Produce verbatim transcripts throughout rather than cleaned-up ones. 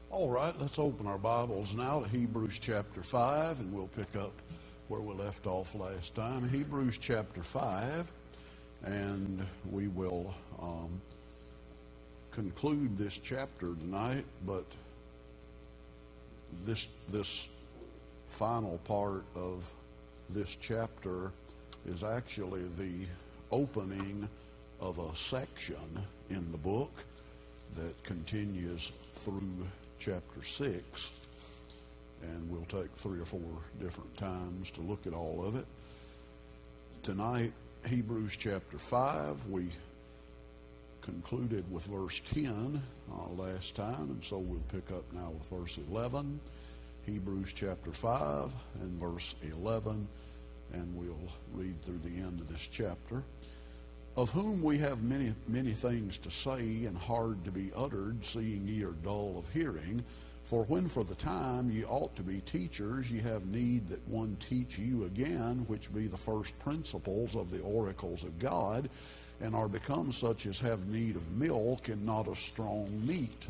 All right, let's open our Bibles now to Hebrews chapter five, and we'll pick up where we left off last time. Hebrews chapter five, and we will um, conclude this chapter tonight, but this, this final part of this chapter is actually the opening of a section in the book that continues through chapter six, and we'll take three or four different times to look at all of it. Tonight, Hebrews chapter five, we concluded with verse ten uh, last time, and so we'll pick up now with verse eleven. Hebrews chapter five and verse eleven, and we'll read through the end of this chapter. Of whom we have many, many things to say, and hard to be uttered, seeing ye are dull of hearing. For when for the time ye ought to be teachers, ye have need that one teach you again, which be the first principles of the oracles of God, and are become such as have need of milk, and not of strong meat.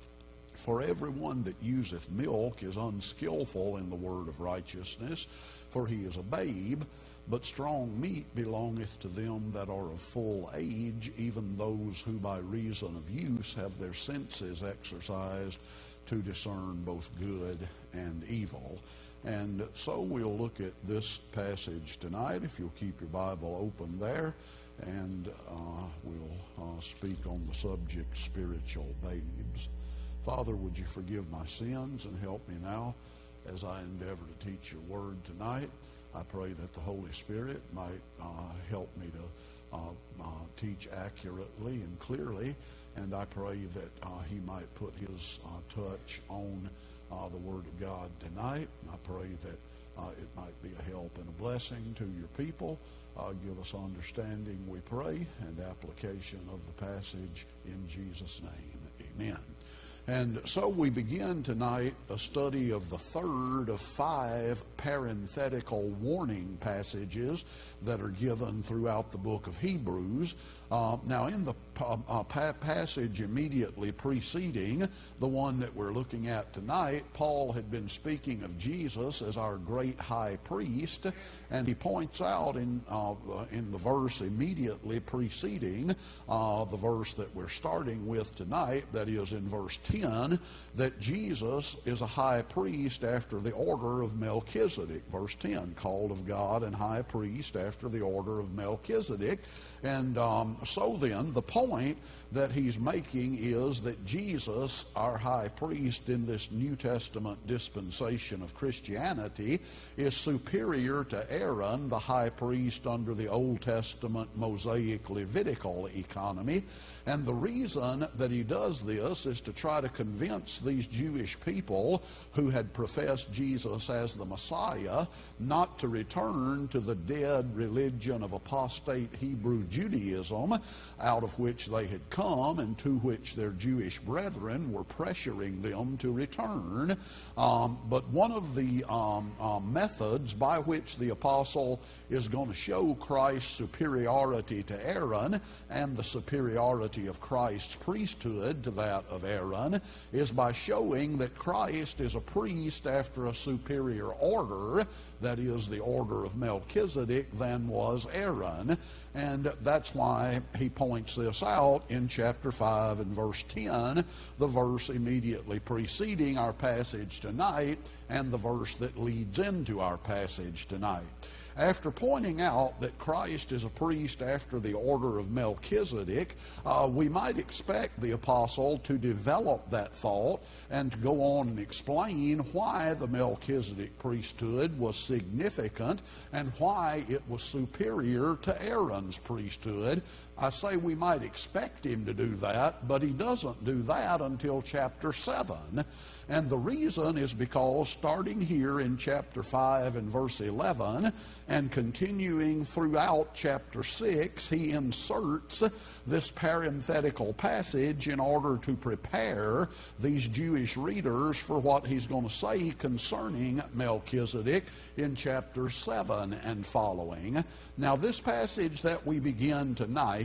For everyone that useth milk is unskillful in the word of righteousness, for he is a babe. But strong meat belongeth to them that are of full age, even those who by reason of use have their senses exercised to discern both good and evil. And so we'll look at this passage tonight, if you'll keep your Bible open there, and uh, we'll uh, speak on the subject, spiritual babes. Father, would you forgive my sins and help me now as I endeavor to teach your word tonight. I pray that the Holy Spirit might uh, help me to uh, uh, teach accurately and clearly, and I pray that uh, He might put His uh, touch on uh, the Word of God tonight. I pray that uh, it might be a help and a blessing to your people. Uh, give us understanding, we pray, and application of the passage in Jesus' name. Amen. And so we begin tonight a study of the third of five parenthetical warning passages that are given throughout the book of Hebrews. Uh, now, in the uh, uh, pa- passage immediately preceding the one that we're looking at tonight, Paul had been speaking of Jesus as our great high priest, and he points out in uh, in the verse immediately preceding uh, the verse that we're starting with tonight, that is in verse ten, that Jesus is a high priest after the order of Melchizedek. Verse ten, called of God and high priest after the order of Melchizedek. And um, so then, the point that he's making is that Jesus, our high priest in this New Testament dispensation of Christianity, is superior to Aaron, the high priest under the Old Testament Mosaic Levitical economy. And the reason that he does this is to try to convince these Jewish people who had professed Jesus as the Messiah not to return to the dead religion of apostate Hebrew Judaism, out of which they had come and to which their Jewish brethren were pressuring them to return. Um, but one of the um, uh, methods by which the apostle is going to show Christ's superiority to Aaron and the superiority of Christ's priesthood to that of Aaron is by showing that Christ is a priest after a superior order, that is, the order of Melchizedek, than was Aaron. And that's why he points this out in chapter five and verse ten, the verse immediately preceding our passage tonight and the verse that leads into our passage tonight. After pointing out that Christ is a priest after the order of Melchizedek, uh, we might expect the apostle to develop that thought and to go on and explain why the Melchizedek priesthood was significant and why it was superior to Aaron's priesthood. I say we might expect him to do that, but he doesn't do that until chapter seven. And the reason is because starting here in chapter five and verse eleven and continuing throughout chapter six, he inserts this parenthetical passage in order to prepare these Jewish readers for what he's going to say concerning Melchizedek in chapter seven and following. Now, this passage that we begin tonight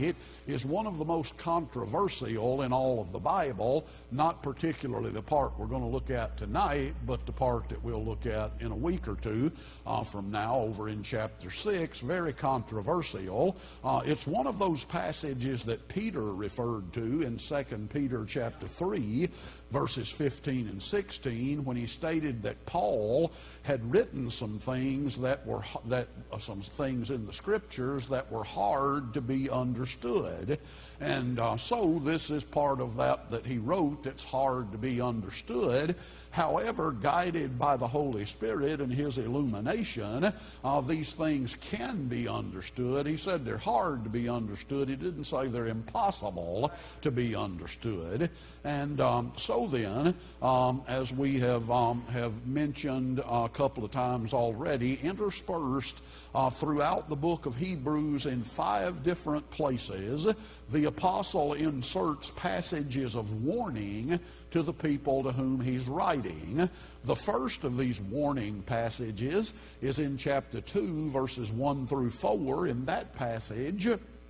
tonight is one of the most controversial in all of the Bible, not particularly the part we're going to look at tonight, but the part that we'll look at in a week or two uh, from now over in chapter six. Very controversial. Uh, it's one of those passages that Peter referred to in Second Peter chapter three, verses fifteen and sixteen, when he stated that Paul had written some things that were that uh, some things in the Scriptures that were hard to be understood. And uh, so this is part of that that he wrote that's hard to be understood. However, guided by the Holy Spirit and His illumination, uh, these things can be understood. He said they're hard to be understood. He didn't say they're impossible to be understood. And um, so then, um, as we have, um, have mentioned a couple of times already, interspersed Uh, throughout the book of Hebrews in five different places, the apostle inserts passages of warning to the people to whom he's writing. The first of these warning passages is in chapter two, verses one through four. In that passage,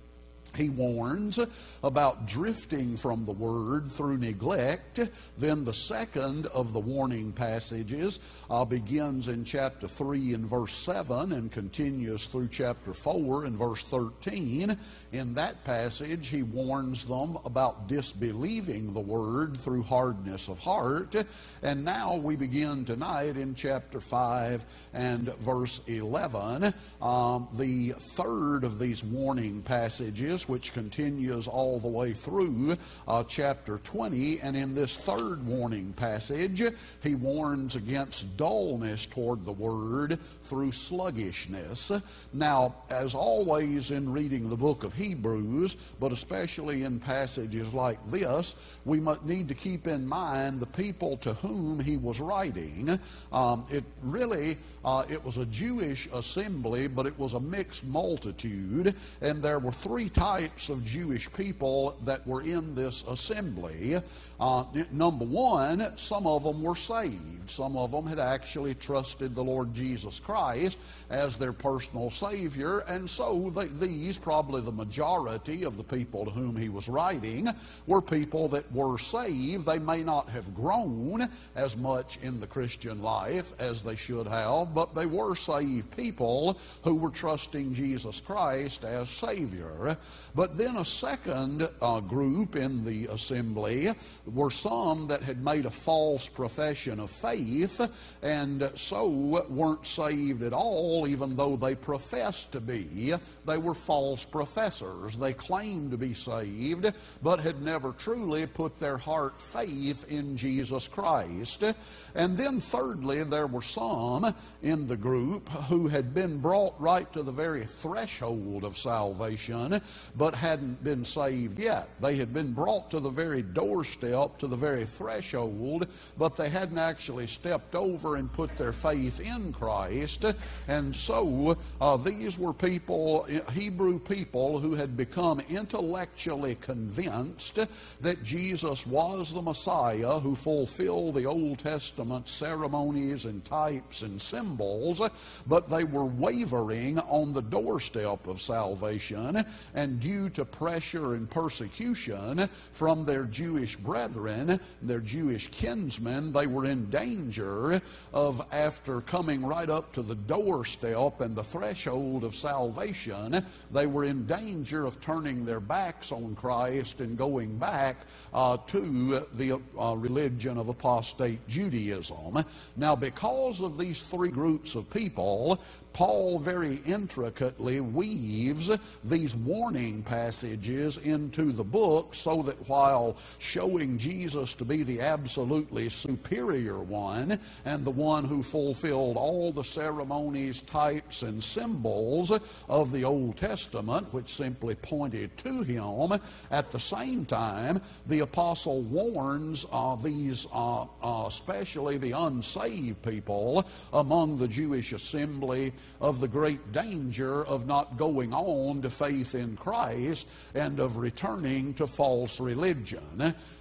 he warns about drifting from the Word through neglect. Then the second of the warning passages uh, begins in chapter three and verse seven and continues through chapter four and verse thirteen. In that passage, he warns them about disbelieving the Word through hardness of heart. And now we begin tonight in chapter five and verse eleven. Um, the third of these warning passages, which continues all the way through uh, chapter twenty. And in this third warning passage, he warns against dullness toward the Word through sluggishness. Now, as always in reading the book of Hebrews, but especially in passages like this, we must need to keep in mind the people to whom he was writing. Um, it really, uh, it was a Jewish assembly, but it was a mixed multitude, and there were three types of Jewish people that were in this assembly. Uh, number one, some of them were saved. Some of them had actually trusted the Lord Jesus Christ as their personal Savior, and so they, these, probably the majority of the people to whom he was writing, were people that were saved. They may not have grown as much in the Christian life as they should have, but they were saved people who were trusting Jesus Christ as Savior. But then a second uh, group in the assembly were some that had made a false profession of faith, and so weren't saved at all, even though they professed to be. They were false professors. They claimed to be saved, but had never truly put their heart faith in Jesus Christ. And then thirdly, there were some in the group who had been brought right to the very threshold of salvation, but hadn't been saved yet. They had been brought to the very doorstep, to the very threshold, but they hadn't actually stepped over and put their faith in Christ. And so uh, these were people, Hebrew people, who had become intellectually convinced that Jesus was the Messiah who fulfilled the Old Testament ceremonies and types and symbols, but they were wavering on the doorstep of salvation, and due to pressure and persecution from their Jewish brethren, their Jewish kinsmen, they were in danger of, after coming right up to the doorstep and the threshold of salvation, they were in danger of turning their backs on Christ and going back uh, to the uh, religion of apostate Judaism. Now, because of these three groups of people, Paul very intricately weaves these warning passages into the book so that while showing Jesus to be the absolutely superior one and the one who fulfilled all the ceremonies, types, and symbols of the Old Testament, which simply pointed to him, at the same time, the apostle warns uh, these, uh, uh, especially the unsaved people among the Jewish assembly, of the great danger of not going on to faith in Christ and of returning to false religion.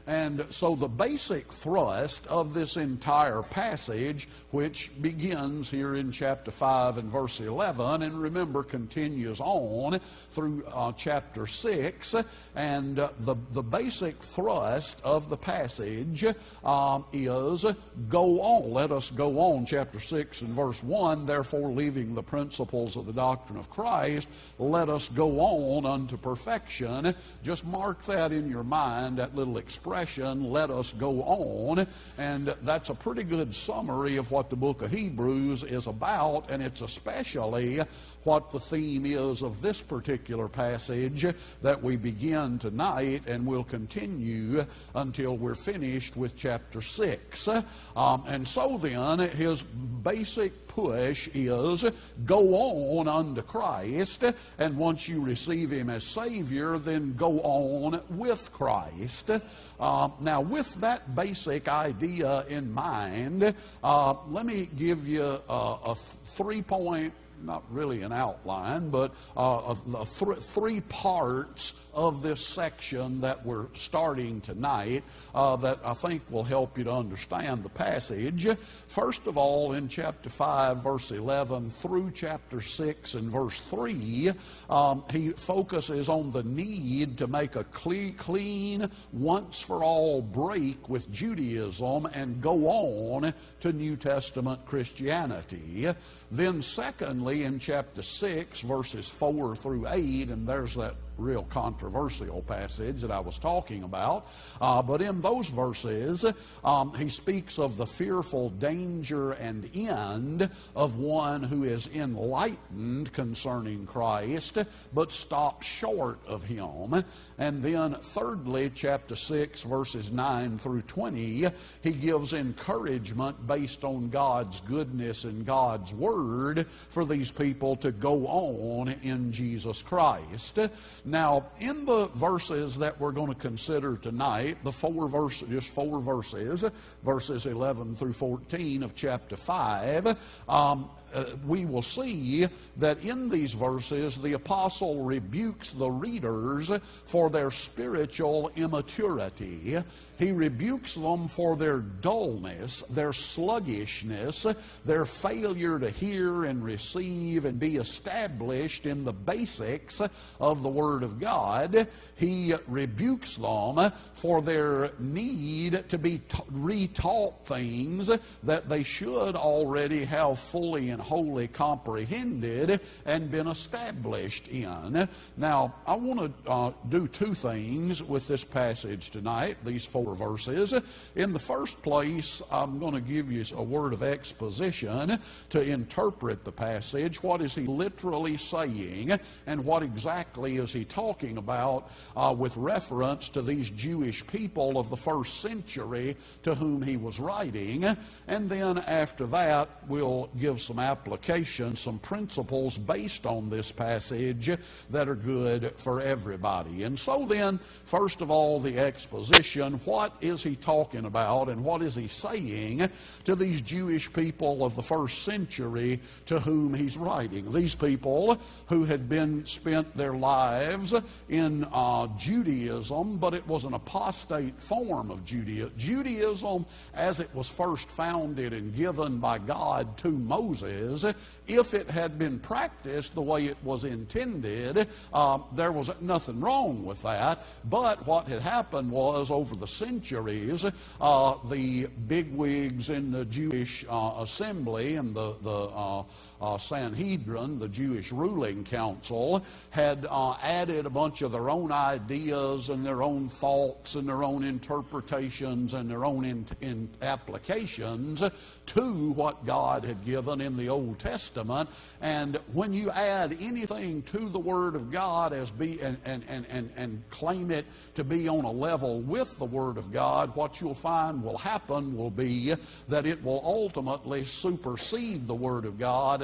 And so the basic thrust of this entire passage, which begins here in chapter five and verse eleven, and remember continues on through uh, chapter six, and uh, the, the basic thrust of the passage um, is go on. Let us go on. Chapter six and verse one, therefore leaving the principles of the doctrine of Christ, let us go on unto perfection. Just mark that in your mind, that little expression, let us go on. And that's a pretty good summary of what the book of Hebrews is about, and it's especially what the theme is of this particular passage that we begin tonight and will continue until we're finished with chapter six. Um, and so then, his basic push is go on unto Christ, and once you receive Him as Savior, then go on with Christ. Uh, now, with that basic idea in mind, uh, let me give you a, a three-point, not really an outline, but uh, a, th three parts of this section that we're starting tonight uh, that I think will help you to understand the passage. First of all, in chapter five, verse eleven, through chapter six and verse three, um, he focuses on the need to make a clean, clean, once-for-all break with Judaism and go on to New Testament Christianity. Then secondly, in chapter six, verses four through eight, and there's that real controversial passage that I was talking about. Uh, but in those verses, um, he speaks of the fearful danger and end of one who is enlightened concerning Christ, but stops short of Him. And then thirdly, chapter six, verses nine through twenty, he gives encouragement based on God's goodness and God's Word for these people to go on in Jesus Christ. Now, in the verses that we're going to consider tonight, the four verses, just four verses, verses eleven through fourteen of chapter five, um, uh, we will see that in these verses the apostle rebukes the readers for their spiritual immaturity. He rebukes them for their dullness, their sluggishness, their failure to hear and receive and be established in the basics of the Word of God. He rebukes them for their need to be re-taught things that they should already have fully and wholly comprehended and been established in. Now, I want to uh, do two things with this passage tonight, these four verses. In the first place, I'm going to give you a word of exposition to interpret the passage. What is he literally saying, and what exactly is he talking about uh, with reference to these Jewish people of the first century to whom he was writing? And then after that, we'll give some application, some principles based on this passage that are good for everybody. And so then, first of all, the exposition. What is he talking about, and what is he saying to these Jewish people of the first century to whom he's writing? These people who had been spent their lives in uh, Judaism, but it was an apostate form of Judea- Judaism as it was first founded and given by God to Moses. If it had been practiced the way it was intended, uh, there was nothing wrong with that. But what had happened was, over the centuries, uh, the bigwigs in the Jewish uh, assembly and the, the uh, uh, Sanhedrin, the Jewish ruling council, had uh, added a bunch of their own ideas and their own thoughts and their own interpretations and their own in, in applications to what God had given in the Old Testament. And when you add anything to the Word of God as be and, and, and, and, and claim it to be on a level with the Word of God, what you'll find will happen will be that it will ultimately supersede the Word of God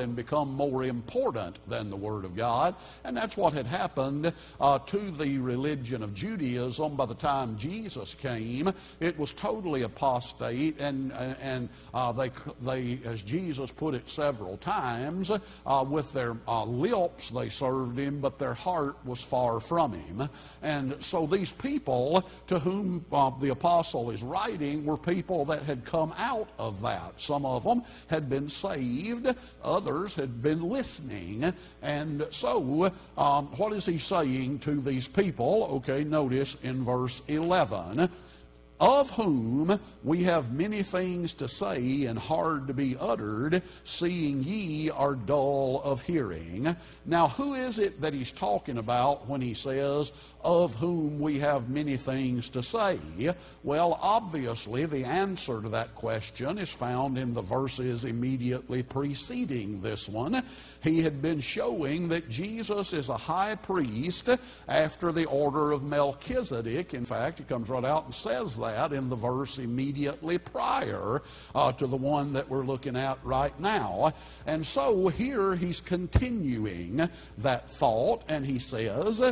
and become more important than the Word of God. And that's what had happened uh, to the religion of Judaism by the time Jesus came. It was totally apostate, and and uh, they they as Jesus put it several times, uh, with their uh, lips they served him, but their heart was far from him. And so these people to whom uh, the apostle is writing were people that had come out of that. Some of them had been saved, others had been listening. And so um, what is he saying to these people? Okay, notice in verse eleven, of whom we have many things to say and hard to be uttered, seeing ye are dull of hearing. Now, who is it that he's talking about when he says, of whom we have many things to say? Well, obviously, the answer to that question is found in the verses immediately preceding this one. He had been showing that Jesus is a high priest after the order of Melchizedek. In fact, he comes right out and says that in the verse immediately prior uh, to the one that we're looking at right now. And so here he's continuing that thought, and he says,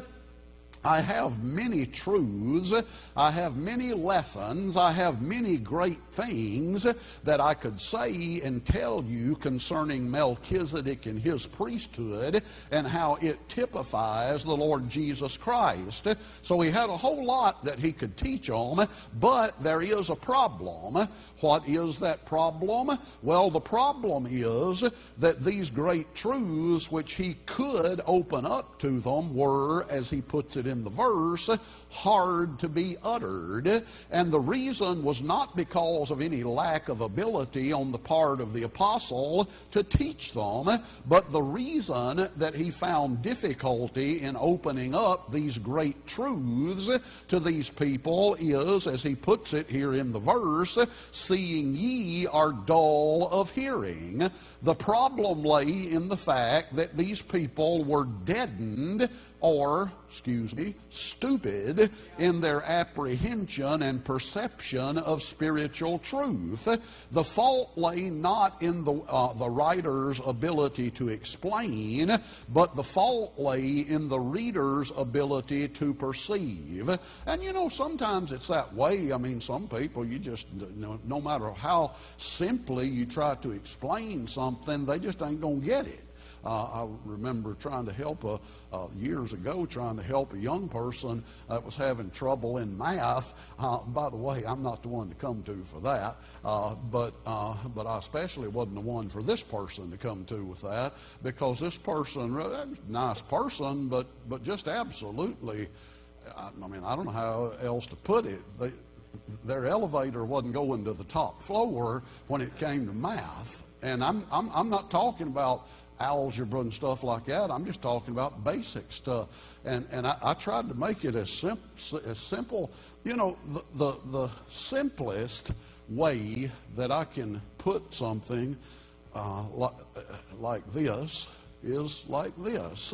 I have many truths, I have many lessons, I have many great things that I could say and tell you concerning Melchizedek and his priesthood and how it typifies the Lord Jesus Christ. So he had a whole lot that he could teach them, but there is a problem. What is that problem? Well, the problem is that these great truths which he could open up to them were, as he puts it in the verse, hard to be uttered. And the reason was not because of any lack of ability on the part of the apostle to teach them, but the reason that he found difficulty in opening up these great truths to these people is, as he puts it here in the verse, seeing ye are dull of hearing. The problem lay in the fact that these people were deadened, or, excuse me, stupid in their apprehension and perception of spiritual truth. The fault lay not in the, uh, the writer's ability to explain, but the fault lay in the reader's ability to perceive. And you know, sometimes it's that way. I mean, some people, you just, no, no matter how simply you try to explain something, they just ain't going to get it. Uh, I remember trying to help a, uh, years ago, trying to help a young person that was having trouble in math. Uh, by the way, I'm not the one to come to for that, uh, but uh, but I especially wasn't the one for this person to come to with that, because this person, nice person, but but just absolutely, I, I mean, I don't know how else to put it. They, their elevator wasn't going to the top floor when it came to math, and I'm I'm, I'm not talking about algebra and stuff like that. I'm just talking about basic stuff. And and I, I tried to make it as, sim as simple. You know, the, the, the simplest way that I can put something uh, like, like this is like this.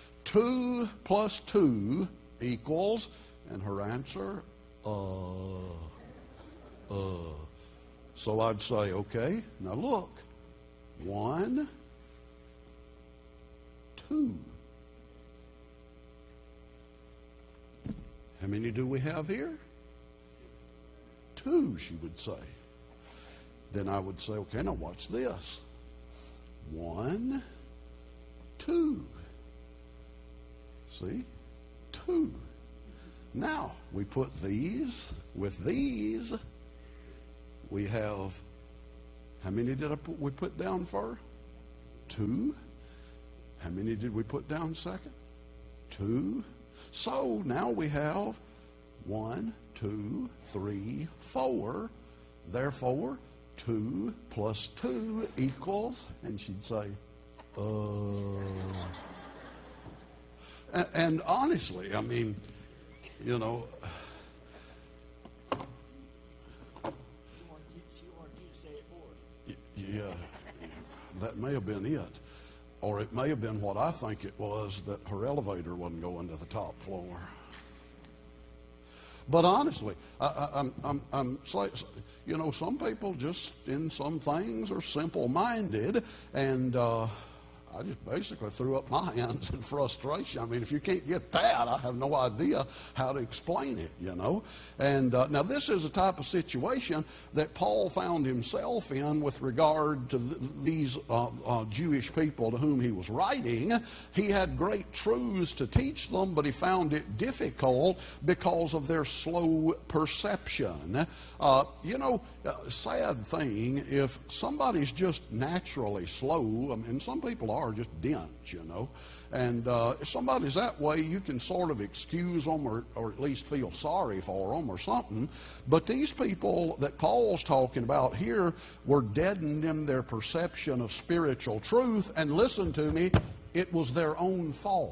Two plus two equals, and her answer, uh, uh. So I'd say, okay, now look, one, two. How many do we have here? Two, she would say. Then I would say, okay, now watch this. One, two. See? Two. Now, we put these with these. We have, how many did I put, we put down for? Two. How many did we put down second? Two. So now we have one, two, three, four. Therefore, two plus two equals, and she'd say, uh. And, and honestly, I mean, you know, yeah, that may have been it. Or it may have been what I think it was, that her elevator wasn't going to the top floor. But honestly, I, I, I'm, I'm, I'm, you know, some people just in some things are simple-minded, and uh, I just basically threw up my hands in frustration. I mean, if you can't get that, I have no idea how to explain it, you know. And uh, now this is a type of situation that Paul found himself in with regard to th these uh, uh, Jewish people to whom he was writing. He had great truths to teach them, but he found it difficult because of their slow perception. Uh, you know, uh, sad thing, if somebody's just naturally slow, I mean, some people are just dense, you know. And uh, if somebody's that way, you can sort of excuse them or, or at least feel sorry for them or something. But these people that Paul's talking about here were deadened in their perception of spiritual truth. And listen to me, it was their own fault.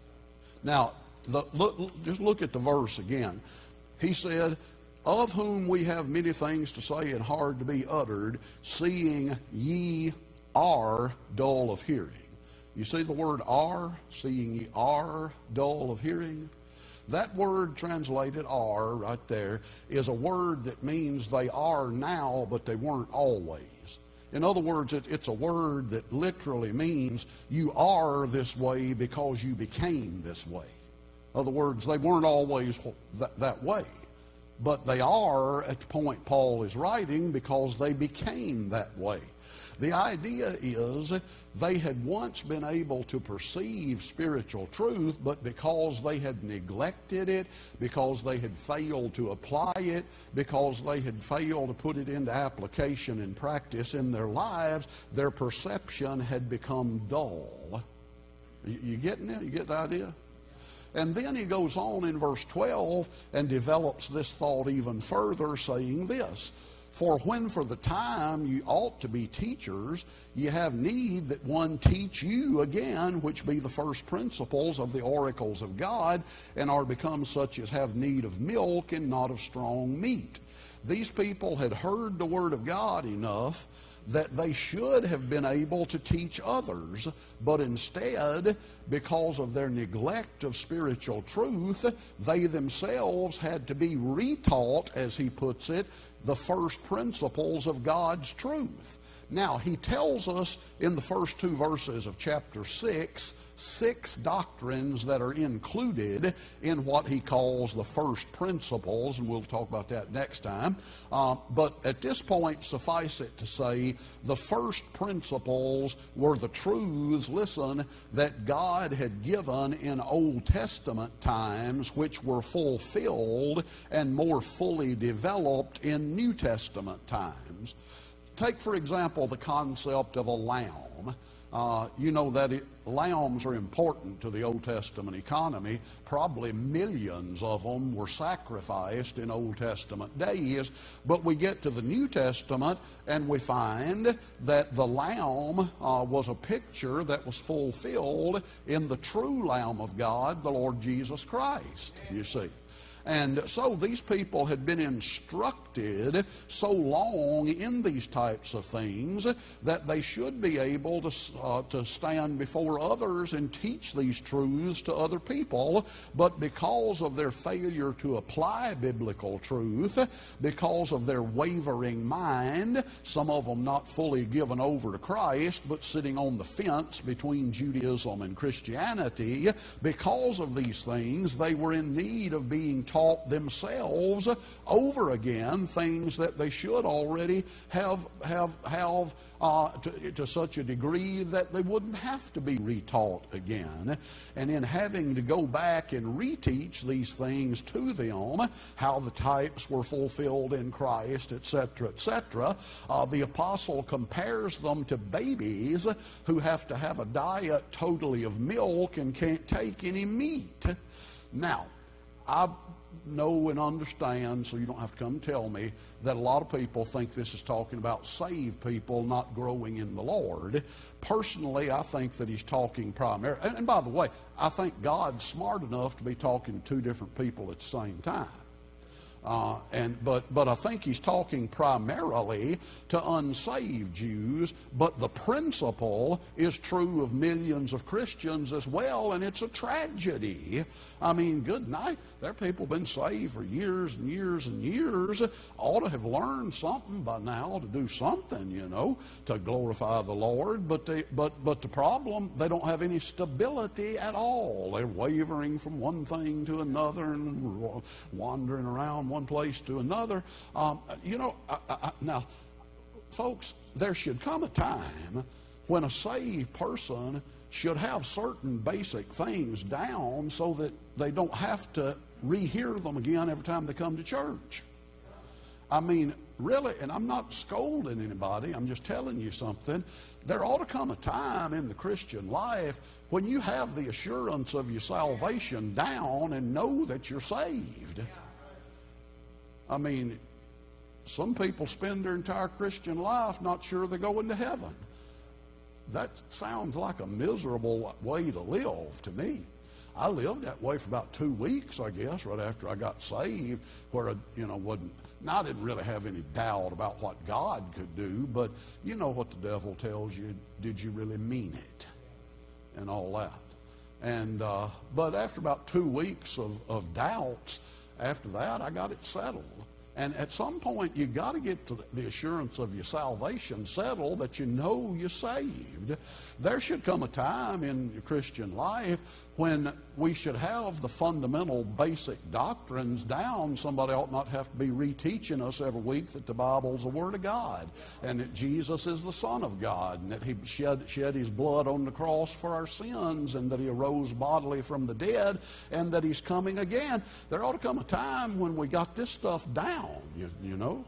Now, the, look, just look at the verse again. He said, of whom we have many things to say and hard to be uttered, seeing ye are dull of hearing. You see the word are, seeing ye are dull of hearing? That word translated are right there is a word that means they are now, but they weren't always. In other words, it, it's a word that literally means you are this way because you became this way. In other words, they weren't always that, that way. But they are at the point Paul is writing because they became that way. The idea is they had once been able to perceive spiritual truth, but because they had neglected it, because they had failed to apply it, because they had failed to put it into application and practice in their lives, their perception had become dull. You, you getting it? You get the idea? And then he goes on in verse twelve and develops this thought even further, saying this, for when for the time you ought to be teachers, ye have need that one teach you again, which be the first principles of the oracles of God, and are become such as have need of milk and not of strong meat. These people had heard the Word of God enough that they should have been able to teach others, but instead, because of their neglect of spiritual truth, they themselves had to be retaught, as he puts it, the first principles of God's truth. Now, he tells us in the first two verses of chapter six, six doctrines that are included in what he calls the first principles, and we'll talk about that next time. Uh, but at this point, suffice it to say, the first principles were the truths, listen, that God had given in Old Testament times, which were fulfilled and more fully developed in New Testament times. Take, for example, the concept of a lamb. Uh, you know that it, lambs are important to the Old Testament economy. Probably millions of them were sacrificed in Old Testament days. But we get to the New Testament and we find that the lamb uh, was a picture that was fulfilled in the true Lamb of God, the Lord Jesus Christ, you see. And so these people had been instructed so long in these types of things that they should be able to, uh, to stand before others and teach these truths to other people. But because of their failure to apply biblical truth, because of their wavering mind, some of them not fully given over to Christ, but sitting on the fence between Judaism and Christianity, because of these things, they were in need of being taught themselves over again things that they should already have have have uh, to, to such a degree that they wouldn't have to be retaught again. And in having to go back and reteach these things to them, how the types were fulfilled in Christ, et cetera, et cetera, uh, the apostle compares them to babies who have to have a diet totally of milk and can't take any meat. Now, I know and understand, so you don't have to come tell me, that a lot of people think this is talking about saved people not growing in the Lord. Personally, I think that he's talking primarily, and, and by the way, I think God's smart enough to be talking to two different people at the same time. Uh, and but but I think he's talking primarily to unsaved Jews, but the principle is true of millions of Christians as well, and it's a tragedy. I mean, good night. There are people been saved for years and years and years, ought to have learned something by now to do something, you know, to glorify the Lord. But they, but but the problem, they don't have any stability at all. They're wavering from one thing to another and wandering around one place to another. Um, you know, I, I, now, folks, there should come a time when a saved person should have certain basic things down so that they don't have to rehear them again every time they come to church. I mean, really, and I'm not scolding anybody, I'm just telling you something. There ought to come a time in the Christian life when you have the assurance of your salvation down and know that you're saved. I mean, some people spend their entire Christian life not sure they're going to heaven. That sounds like a miserable way to live to me. I lived that way for about two weeks, I guess, right after I got saved, where I, you know, wasn't. Now, I didn't really have any doubt about what God could do, but you know what the devil tells you. Did you really mean it? And all that. And uh, but after about two weeks of, of doubts, after that, I got it settled. And at some point, you've got to get to the assurance of your salvation settled, that you know you're saved. There should come a time in your Christian life when we should have the fundamental basic doctrines down. Somebody ought not have to be reteaching us every week that the Bible's the Word of God, and that Jesus is the Son of God, and that He shed, shed His blood on the cross for our sins, and that He arose bodily from the dead, and that He's coming again. There ought to come a time when we got this stuff down, you, you know.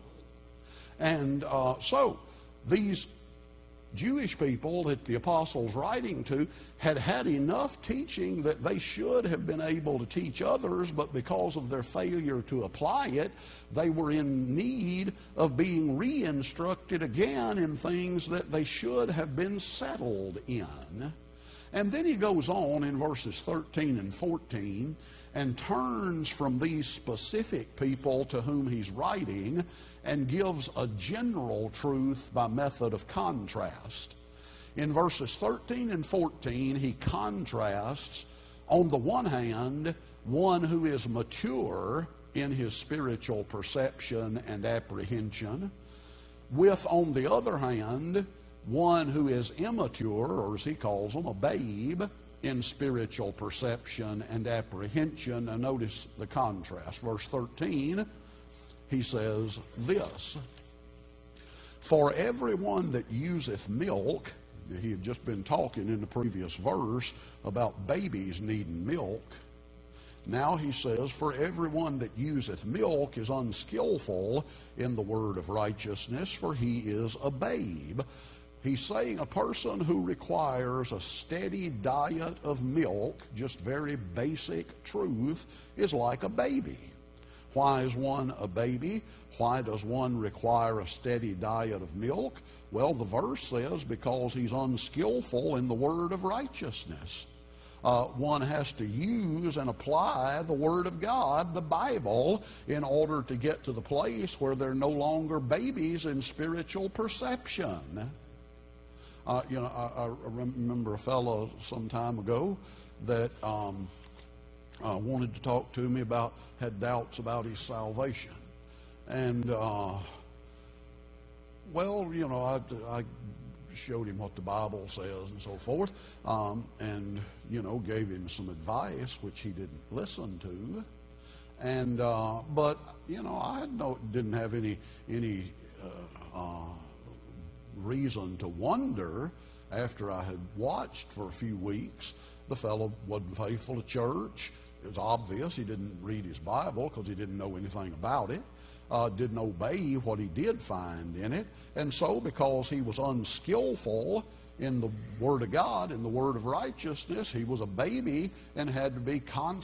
And uh, so, these Jewish people that the apostle's writing to had had enough teaching that they should have been able to teach others, but because of their failure to apply it, they were in need of being re-instructed again in things that they should have been settled in. And then he goes on in verses thirteen and fourteen and turns from these specific people to whom he's writing and gives a general truth by method of contrast. In verses thirteen and fourteen, he contrasts, on the one hand, one who is mature in his spiritual perception and apprehension, with, on the other hand, one who is immature, or as he calls them, a babe, in spiritual perception and apprehension. And notice the contrast. Verse thirteen, he says this: for everyone that useth milk, he had just been talking in the previous verse about babies needing milk. Now he says, for everyone that useth milk is unskillful in the word of righteousness, for he is a babe. He's saying a person who requires a steady diet of milk, just very basic truth, is like a baby. Why is one a baby? Why does one require a steady diet of milk? Well, the verse says because he's unskillful in the word of righteousness. Uh, one has to use and apply the Word of God, the Bible, in order to get to the place where they're no longer babies in spiritual perception. Uh, you know, I, I remember a fellow some time ago that um, uh, wanted to talk to me about, had doubts about his salvation. And, uh, well, you know, I, I showed him what the Bible says and so forth, um, and, you know, gave him some advice, which he didn't listen to. And, uh, but, you know, I had no, didn't have any, any, uh, uh, reason to wonder after I had watched for a few weeks. The fellow wasn't faithful to church. It was obvious he didn't read his Bible because he didn't know anything about it. Uh, didn't obey what he did find in it. And so because he was unskillful in the Word of God, in the Word of righteousness, he was a baby and had to be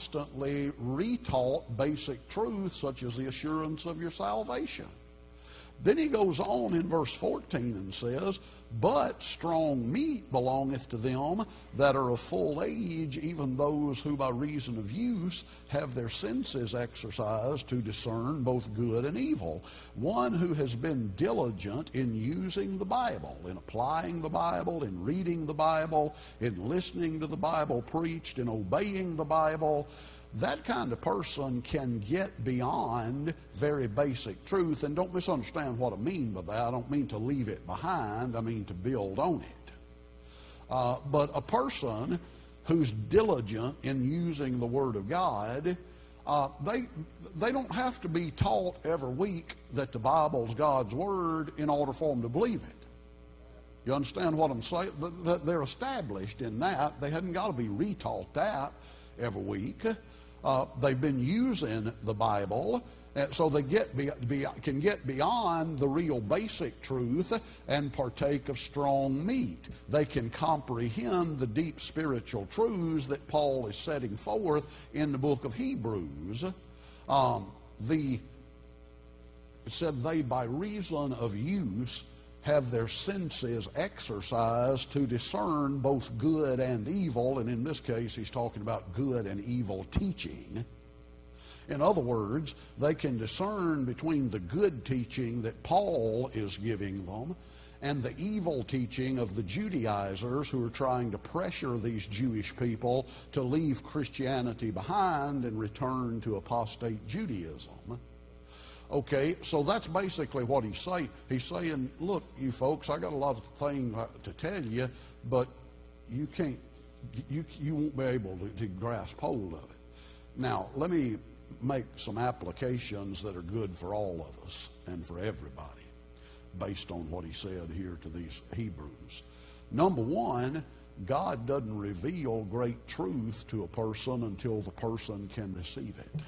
constantly retaught basic truths such as the assurance of your salvation. Then he goes on in verse fourteen and says, "But strong meat belongeth to them that are of full age, even those who by reason of use have their senses exercised to discern both good and evil." One who has been diligent in using the Bible, in applying the Bible, in reading the Bible, in listening to the Bible preached, in obeying the Bible, that kind of person can get beyond very basic truth. And don't misunderstand what I mean by that. I don't mean to leave it behind. I mean to build on it. Uh, but a person who's diligent in using the Word of God, uh, they, they don't have to be taught every week that the Bible's God's Word in order for them to believe it. You understand what I'm saying? They're established in that. They hadn't got to be retaught that every week. Uh, they've been using the Bible, uh, so they get be, be, can get beyond the real basic truth and partake of strong meat. They can comprehend the deep spiritual truths that Paul is setting forth in the book of Hebrews. Um, the, it said they, by reason of use, have their senses exercised to discern both good and evil. And in this case, he's talking about good and evil teaching. In other words, they can discern between the good teaching that Paul is giving them and the evil teaching of the Judaizers who are trying to pressure these Jewish people to leave Christianity behind and return to apostate Judaism. Okay, so that's basically what he's saying. He's saying, look, you folks, I got a lot of things to tell you, but you can't, you, you won't be able to, to grasp hold of it. Now, let me make some applications that are good for all of us and for everybody based on what he said here to these Hebrews. Number one, God doesn't reveal great truth to a person until the person can receive it.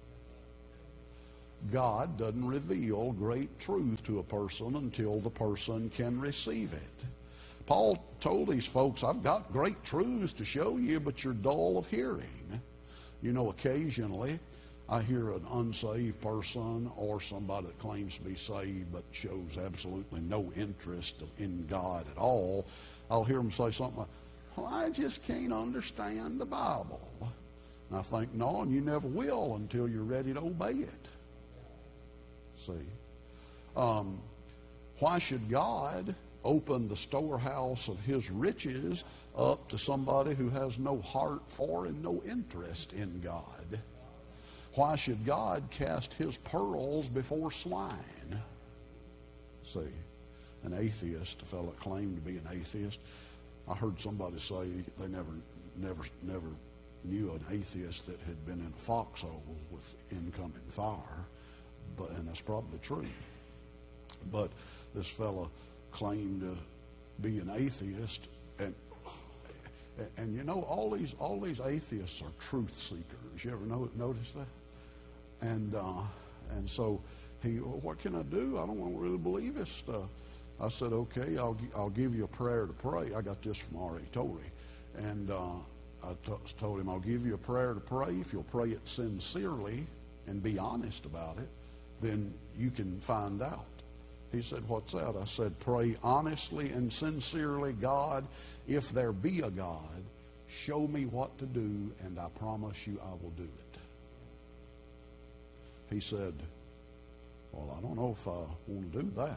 God doesn't reveal great truth to a person until the person can receive it. Paul told these folks, I've got great truths to show you, but you're dull of hearing. You know, occasionally I hear an unsaved person or somebody that claims to be saved but shows absolutely no interest in God at all. I'll hear them say something like, well, I just can't understand the Bible. And I think, no, and you never will until you're ready to obey it. See, um, why should God open the storehouse of His riches up to somebody who has no heart for and no interest in God? Why should God cast His pearls before swine? See, an atheist, a fellow that claimed to be an atheist, I heard somebody say they never, never, never knew an atheist that had been in a foxhole with incoming fire. But, and that's probably true. But this fellow claimed to be an atheist, and and you know all these all these atheists are truth seekers. You ever know, notice that? And uh, and so he, well, what can I do? I don't want to really believe this stuff. I said, okay, I'll I'll give you a prayer to pray. I got this from R A Torrey, and uh, I t- told him I'll give you a prayer to pray. If you'll pray it sincerely and be honest about it, then you can find out. He said, what's that? I said, pray honestly and sincerely, God, if there be a God, show me what to do, and I promise you I will do it. He said, well, I don't know if I want to do that.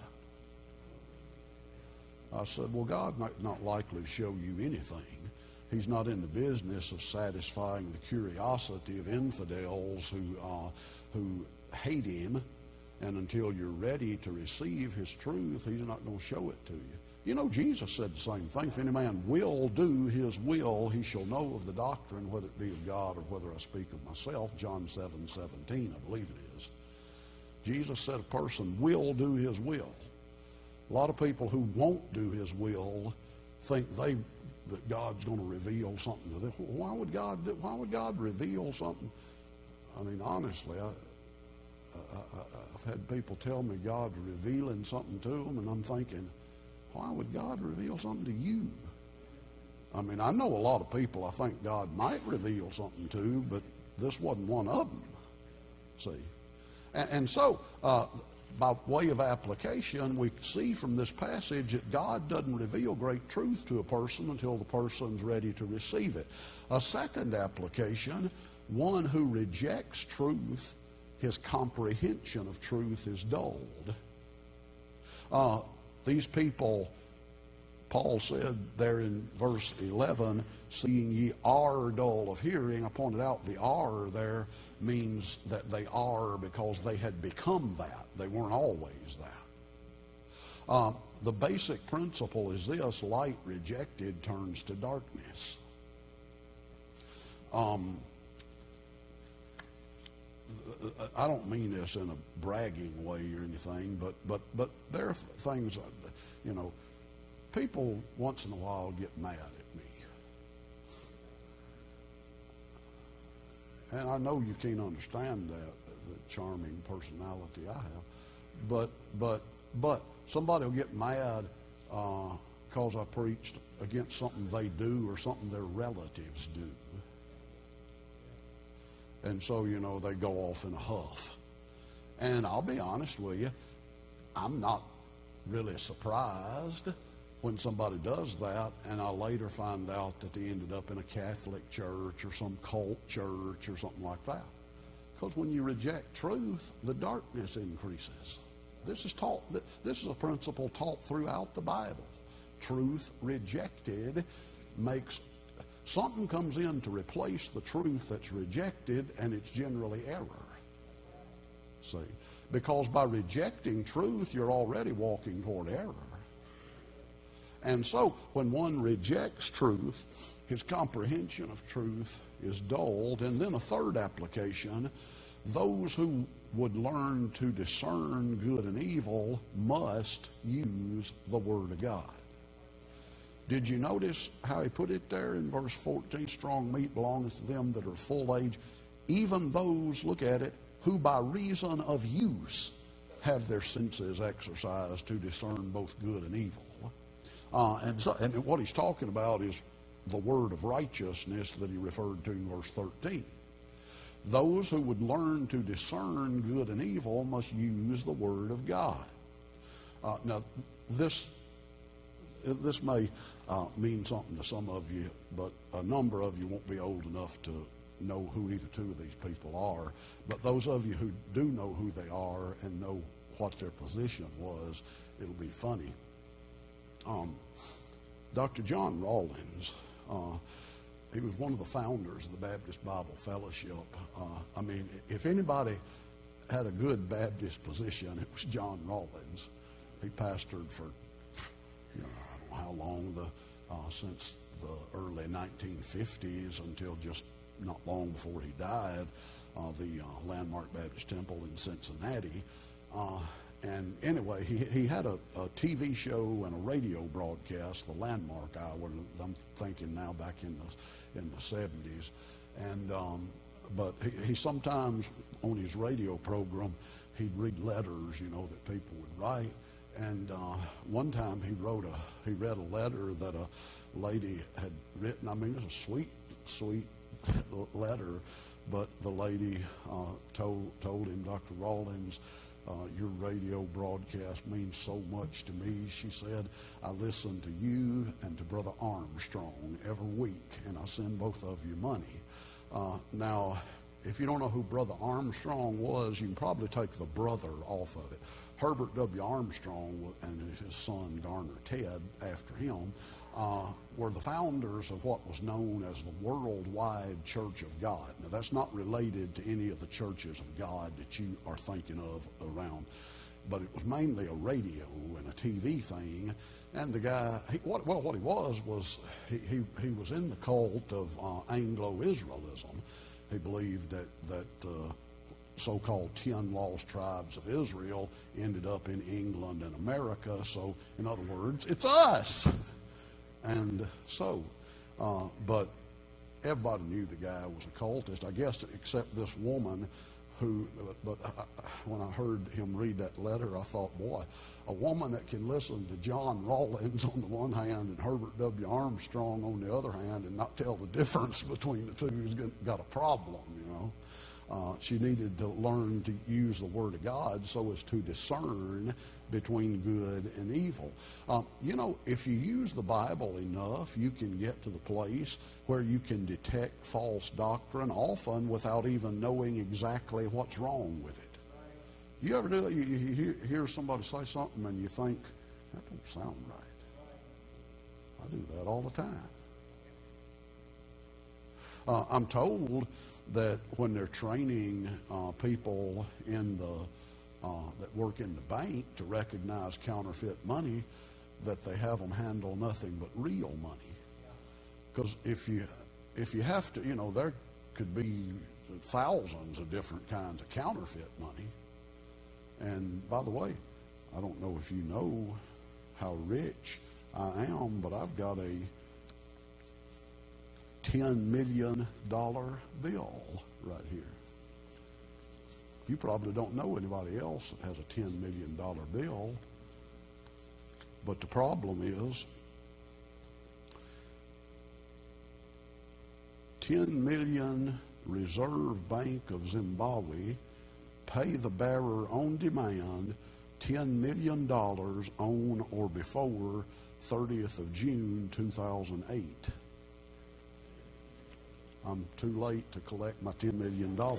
I said, well, God might not likely to show you anything. He's not in the business of satisfying the curiosity of infidels who uh, who hate Him, and until you're ready to receive His truth, He's not going to show it to you. You know, Jesus said the same thing. If any man will do His will, he shall know of the doctrine, whether it be of God or whether I speak of myself. John seven seventeen, I believe it is. Jesus said a person will do His will. A lot of people who won't do His will think they that God's going to reveal something to them. Why would God do, why would God reveal something? I mean, honestly, I, I, I, I've had people tell me God's revealing something to them, and I'm thinking, why would God reveal something to you? I mean, I know a lot of people I think God might reveal something to, but this wasn't one of them. See, and, and so uh, by way of application, we see from this passage that God doesn't reveal great truth to a person until the person's ready to receive it. A second application, one who rejects truth, his comprehension of truth is dulled. Uh, these people, Paul said there in verse eleven, seeing ye are dull of hearing. I pointed out the are there means that they are because they had become that. They weren't always that. Uh, the basic principle is this: light rejected turns to darkness. Um, I don't mean this in a bragging way or anything, but but but there are things, you know, people once in a while get mad at me. And I know you can't understand that, the charming personality I have. But but but somebody will get mad because uh, I preached against something they do or something their relatives do. And so, you know, they go off in a huff. And I'll be honest with you, I'm not really surprised when somebody does that, and I later find out that they ended up in a Catholic church or some cult church or something like that. Because when you reject truth, the darkness increases. This is taught. This is a principle taught throughout the Bible. Truth rejected makes something comes in to replace the truth that's rejected, and it's generally error. See, because by rejecting truth, you're already walking toward error. And so, when one rejects truth, his comprehension of truth is dulled. And then a third application, those who would learn to discern good and evil must use the Word of God. Did you notice how he put it there in verse fourteen? Strong meat belongeth to them that are full age, even those, look at it, who by reason of use have their senses exercised to discern both good and evil. Uh, and, so, and what he's talking about is the word of righteousness that he referred to in verse thirteen. Those who would learn to discern good and evil must use the Word of God. Uh, now, this this may uh, mean something to some of you, but a number of you won't be old enough to know who either two of these people are. But those of you who do know who they are and know what their position was, it'll be funny. Um, Doctor John Rawlins, uh, he was one of the founders of the Baptist Bible Fellowship. Uh, I mean, if anybody had a good Baptist position, it was John Rawlins. He pastored for, you know, I don't know how long, the uh, since the early nineteen fifties until just not long before he died, uh, the uh, Landmark Baptist Temple in Cincinnati. Uh, and anyway, he, he had a, a T V show and a radio broadcast, the Landmark Hour, I'm thinking now back in the, in the seventies. And, um, but he, he sometimes, on his radio program, he'd read letters, you know, that people would write. And uh, one time he wrote a, he read a letter that a lady had written. I mean, it was a sweet, sweet letter, but the lady uh, told told him, Doctor Rawlins, uh, your radio broadcast means so much to me. She said, I listen to you and to Brother Armstrong every week, and I send both of you money. Uh, now, if you don't know who Brother Armstrong was, you can probably take the brother off of it. Herbert W. Armstrong and his son Garner Ted, after him, uh, were the founders of what was known as the Worldwide Church of God. Now, that's not related to any of the churches of God that you are thinking of around, but it was mainly a radio and a T V thing. And the guy, he, what, well, what he was was he, he, he was in the cult of uh, Anglo-Israelism. He believed that that uh, so-called ten lost tribes of Israel ended up in England and America. So, in other words, it's us. And so, uh, but everybody knew the guy was a cultist, I guess, except this woman who, but I, when I heard him read that letter, I thought, boy, a woman that can listen to John Rawlins on the one hand and Herbert W. Armstrong on the other hand and not tell the difference between the two has got a problem, you know. Uh, she needed to learn to use the Word of God so as to discern between good and evil. Um, you know, if you use the Bible enough, you can get to the place where you can detect false doctrine, often without even knowing exactly what's wrong with it. You ever do that? You, you hear, hear somebody say something and you think, that don't sound right. I do that all the time. Uh, I'm told that when they're training uh, people in the uh, that work in the bank to recognize counterfeit money, that they have them handle nothing but real money. Because if you if you have to, you know, there could be thousands of different kinds of counterfeit money. And by the way, I don't know if you know how rich I am, but I've got a ten million dollar bill right here. You probably don't know anybody else that has a ten million dollar bill. But the problem is, ten million Reserve Bank of Zimbabwe pay the bearer on demand ten million dollars on or before thirtieth of June two thousand eight. I'm too late to collect my ten million dollars.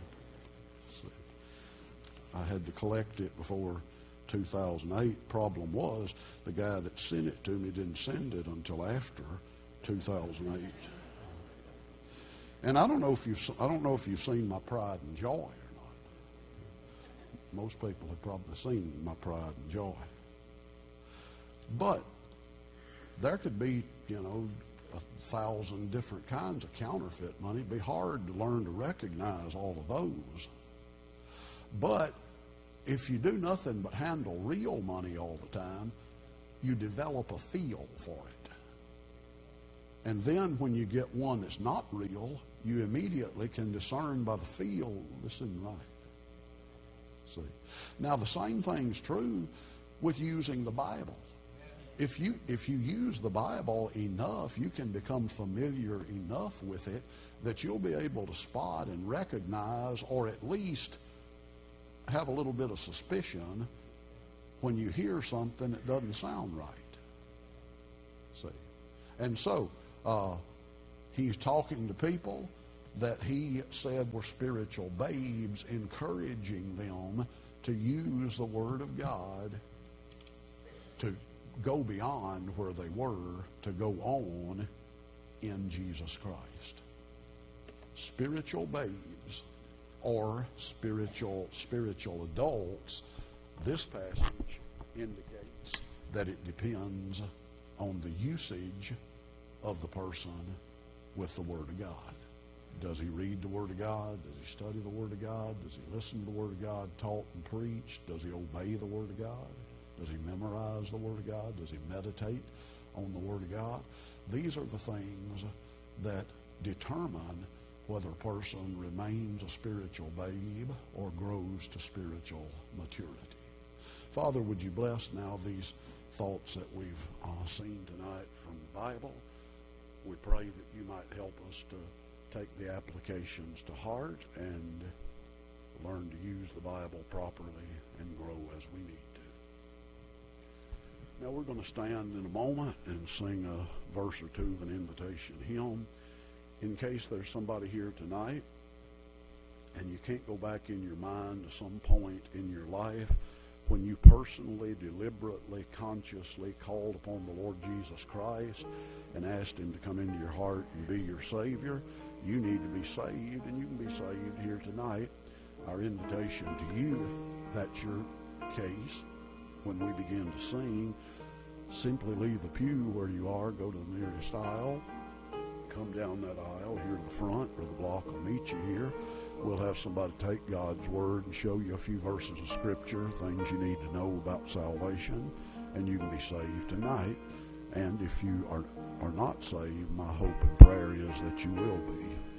I had to collect it before two thousand eight. Problem was, the guy that sent it to me didn't send it until after two thousand eight. And I don't know if you've I don't know if you've seen my Pride and Joy or not. Most people have probably seen my Pride and Joy. But there could be, you know, a thousand different kinds of counterfeit money. It'd be hard to learn to recognize all of those. But if you do nothing but handle real money all the time, you develop a feel for it. And then when you get one that's not real, you immediately can discern by the feel, this isn't right. See? Now the same thing's true with using the Bible. If you, if you use the Bible enough, you can become familiar enough with it that you'll be able to spot and recognize, or at least have a little bit of suspicion when you hear something that doesn't sound right. See? And so, uh, he's talking to people that he said were spiritual babes, encouraging them to use the Word of God to go beyond where they were, to go on in Jesus Christ. Spiritual babes or spiritual spiritual adults, this passage indicates that it depends on the usage of the person with the Word of God. Does he read the Word of God? Does he study the Word of God? Does he listen to the Word of God taught and preached? Does he obey the Word of God? Does he memorize the Word of God? Does he meditate on the Word of God? These are the things that determine whether a person remains a spiritual babe or grows to spiritual maturity. Father, would you bless now these thoughts that we've uh, seen tonight from the Bible? We pray that you might help us to take the applications to heart and learn to use the Bible properly and grow as we need to. Now we're going to stand in a moment and sing a verse or two of an invitation hymn. In case there's somebody here tonight and you can't go back in your mind to some point in your life when you personally, deliberately, consciously called upon the Lord Jesus Christ and asked Him to come into your heart and be your Savior, you need to be saved, and you can be saved here tonight. Our invitation to you, if that's your case, when we begin to sing, simply leave the pew where you are, go to the nearest aisle, come down that aisle here to the front, or the block will meet you here. We'll have somebody take God's Word and show you a few verses of Scripture, things you need to know about salvation, and you can be saved tonight. And if you are, are not saved, my hope and prayer is that you will be.